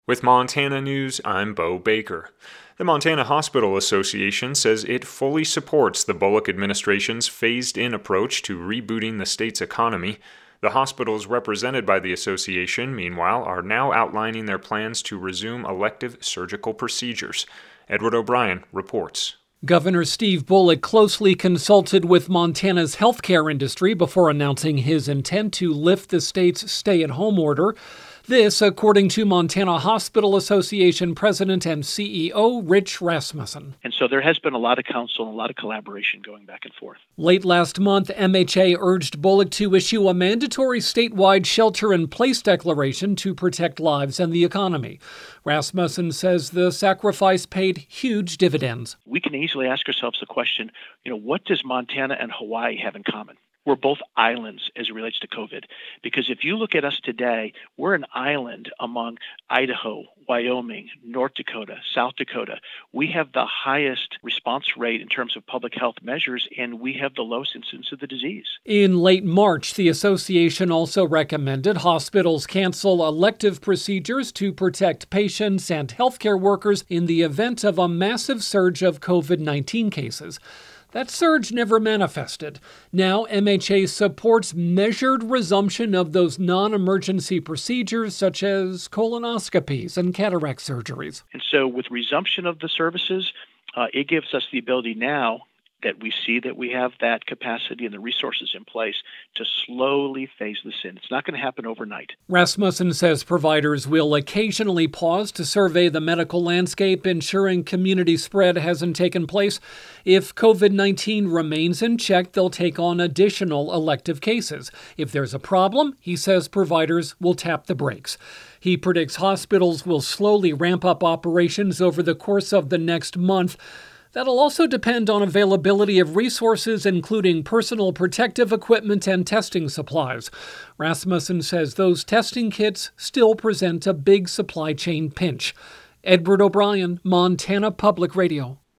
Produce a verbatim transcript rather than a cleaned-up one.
With Montana News, I'm Bo Baker. The Montana Hospital Association says it fully supports the Bullock administration's phased-in approach to rebooting the state's economy. The hospitals represented by the association, meanwhile, are now outlining their plans to resume elective surgical procedures. Edward O'Brien reports. Governor Steve Bullock closely consulted with Montana's healthcare industry before announcing his intent to lift the state's stay-at-home order. This, according to Montana Hospital Association President and C E O Rich Rasmussen. And so there has been a lot of counsel and a lot of collaboration going back and forth. Late last month, M H A urged Bullock to issue a mandatory statewide shelter-in-place declaration to protect lives and the economy. Rasmussen says the sacrifice paid huge dividends. We can easily ask ourselves the question, you know, what does Montana and Hawaii have in common? We're both islands as it relates to COVID, because if you look at us today, we're an island among Idaho, Wyoming, North Dakota, South Dakota. We have the highest response rate in terms of public health measures, and we have the lowest incidence of the disease. In late March, the association also recommended hospitals cancel elective procedures to protect patients and healthcare workers in the event of a massive surge of COVID nineteen cases. That surge never manifested. Now, M H A supports measured resumption of those non-emergency procedures such as colonoscopies and cataract surgeries. And so with resumption of the services, uh, it gives us the ability now that we see that we have that capacity and the resources in place to slowly phase this in. It's not going to happen overnight. Rasmussen says providers will occasionally pause to survey the medical landscape, ensuring community spread hasn't taken place. If COVID nineteen remains in check, they'll take on additional elective cases. If there's a problem, he says providers will tap the brakes. He predicts hospitals will slowly ramp up operations over the course of the next month. That'll also depend on availability of resources, including personal protective equipment and testing supplies. Rasmussen says those testing kits still present a big supply chain pinch. Edward O'Brien, Montana Public Radio.